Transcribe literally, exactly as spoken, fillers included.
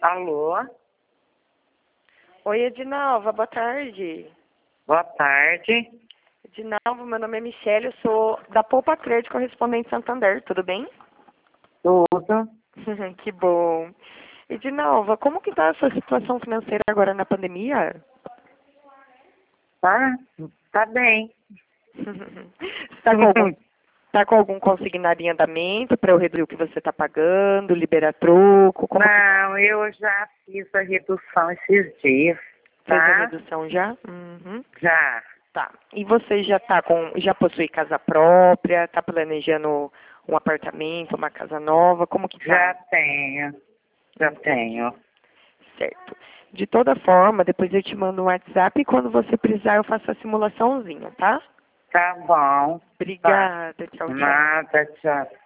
Alô? Oi, Edinalva, boa tarde. Boa tarde. Edinalva, meu nome é Michele, eu sou da Poupa Crédito Correspondente Santander, tudo bem? Tudo. Que bom. Edinalva, como que está a sua situação financeira agora na pandemia? Tá? Tá bem. Está com algum, tá com algum consignado em andamento para eu reduzir o que você está pagando, liberar troco? Como Não, eu já fiz a redução esses dias, fez a tá? redução já? Uhum. Já. Tá. E você já tá com, já possui casa própria? Está planejando um apartamento, uma casa nova? Como que Já tá? tenho. Já tenho. Certo. De toda forma, depois eu te mando um WhatsApp e quando você precisar eu faço a simulaçãozinha, tá? Tá bom. Tá. Obrigada. Tchau, tchau. Nada, tchau.